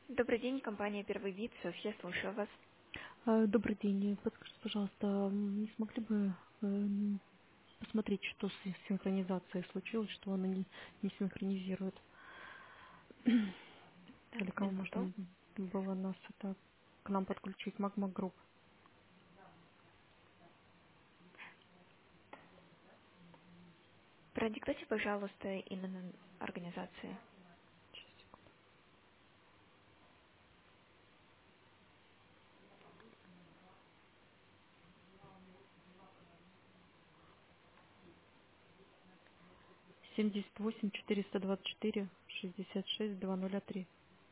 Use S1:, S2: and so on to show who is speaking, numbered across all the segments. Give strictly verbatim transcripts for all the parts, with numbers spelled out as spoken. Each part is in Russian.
S1: Добрый день, компания «Первый вид», Софья, слушаю вас.
S2: А, Добрый день. Подскажите, пожалуйста, м, не смогли бы эм, посмотреть, что с синхронизацией случилось, что она не, не синхронизирует?
S1: Так,
S2: Или кого
S1: минуту.
S2: можно было нас это к нам подключить? Magma Group.
S1: Продиктуйте, пожалуйста, именно организации.
S2: семьдесят восемь четыреста двадцать четыре шестьдесят шесть два ноль три.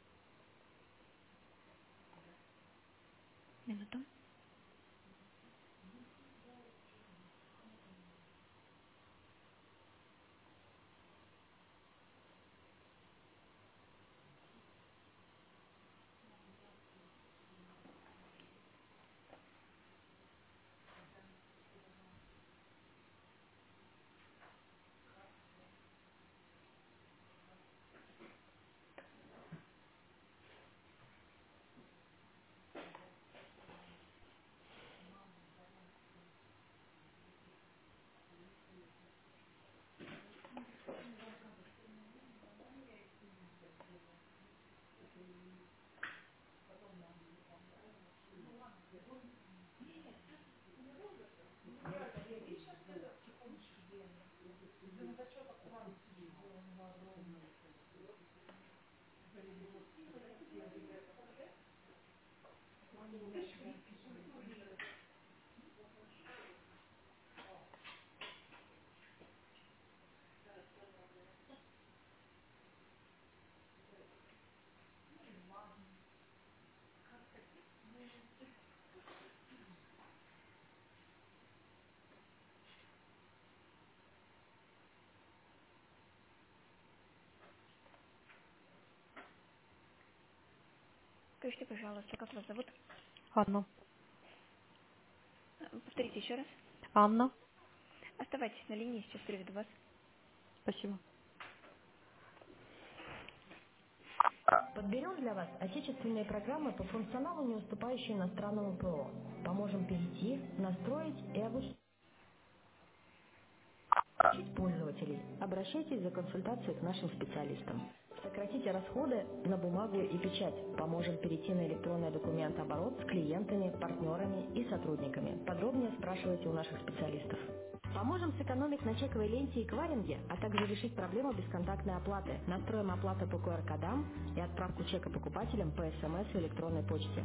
S1: Минуту. Скажите, пожалуйста, как вас зовут?
S2: Анна.
S1: Э, Повторите еще раз.
S2: Анна.
S1: Оставайтесь на линии, сейчас приведу вас.
S2: Спасибо.
S3: Подберем для вас отечественные программы по функционалу, не уступающие иностранному ПО. Поможем перейти, настроить и обучить пользователей. Обращайтесь за консультацией к нашим специалистам. Сократите расходы на бумагу и печать. Поможем перейти на электронный документооборот с клиентами, партнерами и сотрудниками. Подробнее спрашивайте у наших специалистов. Поможем сэкономить на чековой ленте и кваринге, а также решить проблему бесконтактной оплаты. Настроим оплату по ку эр кодам и отправку чека покупателям по эс эм эс и электронной почте.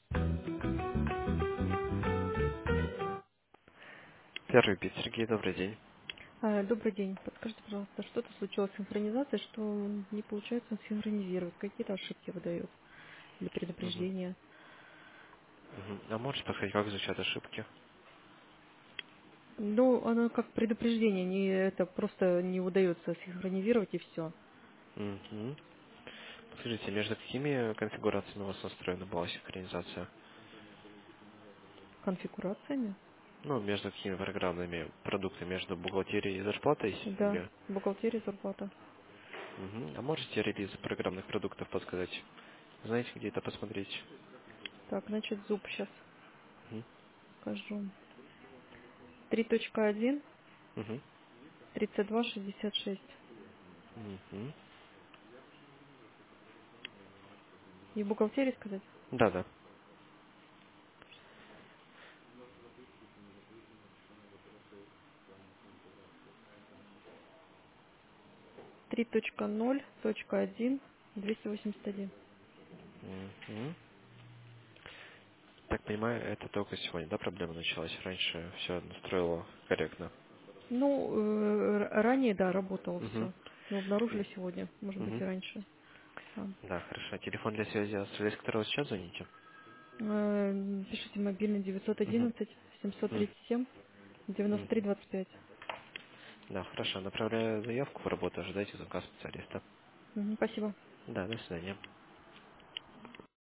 S4: Первый бит. Сергей, добрый день.
S2: А, Добрый день. Подскажите, пожалуйста, что-то случилось с синхронизацией, что не получается синхронизировать? Какие-то ошибки выдает или
S4: Мгм.
S2: предупреждения?
S4: Мгм. А можете подсказать, как изучать ошибки?
S2: Ну, оно как предупреждение, не, это просто не удается синхронизировать и все.
S4: Мгм. Скажите, между какими конфигурациями у вас настроена была синхронизация?
S2: Конфигурациями?
S4: Ну, между какими программными продуктами? Между бухгалтерией и зарплатой?
S2: Да,
S4: Или...
S2: бухгалтерия, зарплата.
S4: Мгм. А можете релиз программных продуктов подсказать? Знаете, где это посмотреть?
S2: Так, значит, зуб сейчас
S4: Мгм.
S2: скажу. три точка один,
S4: Мгм.
S2: тридцать два шестьдесят шесть.
S4: Мгм.
S2: И бухгалтерии сказать?
S4: Да-да.
S2: три точка ноль точка один двести восемьдесят один.
S4: Мгм. Так понимаю, это только сегодня, да, проблема началась? Раньше все настроило корректно.
S2: Ну, э, р- ранее, да, работало
S4: Мгм.
S2: все. Но обнаружили сегодня, может быть, и
S4: Мгм.
S2: раньше. Да.
S4: Да, хорошо. Телефон для связи оставляйте, с которого сейчас звоните?
S2: Э, Пишите мобильный девятьсот
S4: Мгм.
S2: одиннадцать семьсот
S4: М,
S2: тридцать семь девяносто три
S4: мгм.
S2: двадцать пять.
S4: Да, хорошо. Направляю заявку в работу, ожидайте звонка специалиста.
S2: Мгм, спасибо.
S4: Да, до свидания.